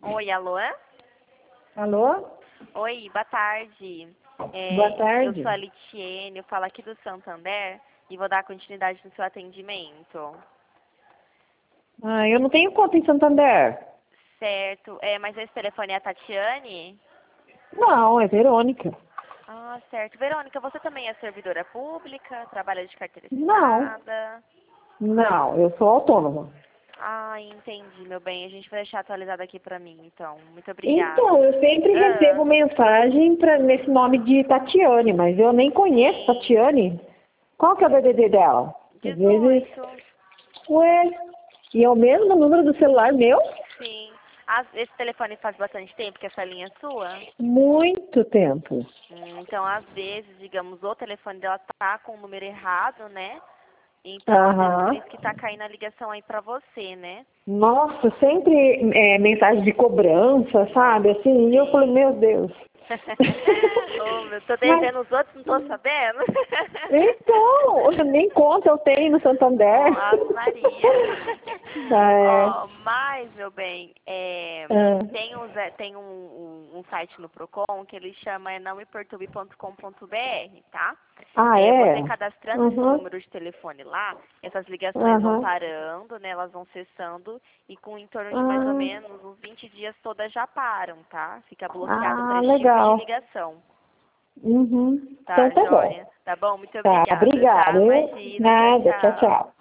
Oi, alô? Alô? Oi, boa tarde. Boa Eu tarde. sou a Litiene, eu falo aqui do Santander e vou dar continuidade no seu atendimento. Ah, eu não tenho conta em Santander. Certo. Mas esse telefone é a Tatiane? Não, é Verônica. Ah, certo. Verônica, você também é servidora pública? Trabalha de carteira Não, assinada? não, eu sou autônoma. Ah, entendi, meu bem. A gente vai deixar atualizado aqui pra mim, então. Muito Então, obrigada. eu sempre recebo Ah, mensagem nesse nome de Tatiane, mas eu nem conheço sim. Tatiane. Qual que é o DDD dela? Às vezes, 18. ué, e é o mesmo número do celular meu? Sim. Esse telefone faz bastante tempo que essa linha é sua? Muito tempo. Então, às vezes, digamos, o telefone dela tá com o número errado, né? Então, às vezes, por Aham. isso que tá caindo a ligação aí pra você, né? Nossa, sempre mensagem de cobrança, sabe? Nossa, Assim, e eu falei, sim. meu Deus. Ô, meu, tô Mas, devendo os outros, não tô sabendo. então, nem conta eu tenho no Ó, Santander. Ave Maria. Ah, é. Ó, mas, meu bem, Ah, tem um site no Procon que ele chama nãomeperturbe.com.br, tá? ah, Você é? cadastrando esse Uhum, número de telefone lá, essas ligações vão uhum. parando, né? Elas vão cessando e com em torno de mais ou Ah, menos uns 20 dias todas já param, tá? Fica bloqueado para ah, esse tipo de legal. ligação. Uhum. Então Tá, tá bom. joia? Tá bom? Muito Tá, obrigada, tá? obrigada. Imagina, tchau, Nada, tchau, tchau. tchau.